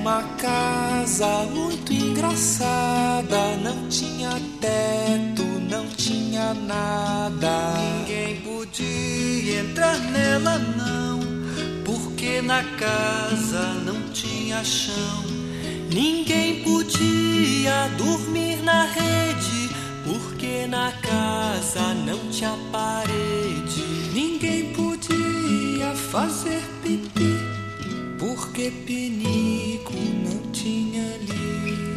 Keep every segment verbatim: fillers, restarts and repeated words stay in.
uma casa muito engraçada, não tinha teto, não tinha nada. Ninguém podia entrar nela não, porque na casa não tinha chão. Ninguém podia dormir na rede, porque na casa não tinha parede. Ninguém podia fazer pipi, porque pinico não tinha ali.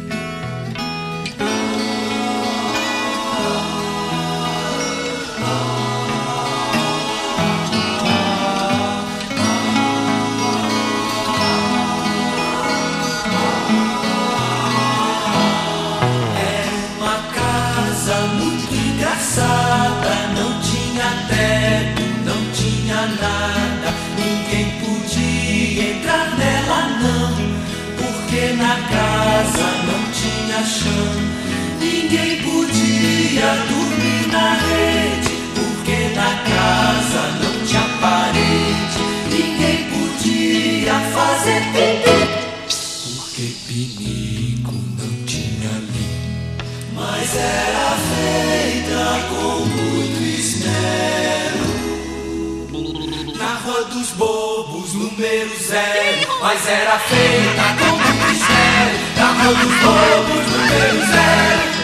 Não tinha teto, não tinha nada. Ninguém podia entrar nela não, porque na casa não tinha chão. Ninguém podia dormir na rede, porque na casa não tinha parede. Ninguém podia fazer pipi, porque pinico não tinha ali. Mas era feita com muito esmero, na Rua dos Bobos, número zero. Mas era feita com muito esmero, na Rua dos Bobos, número zero.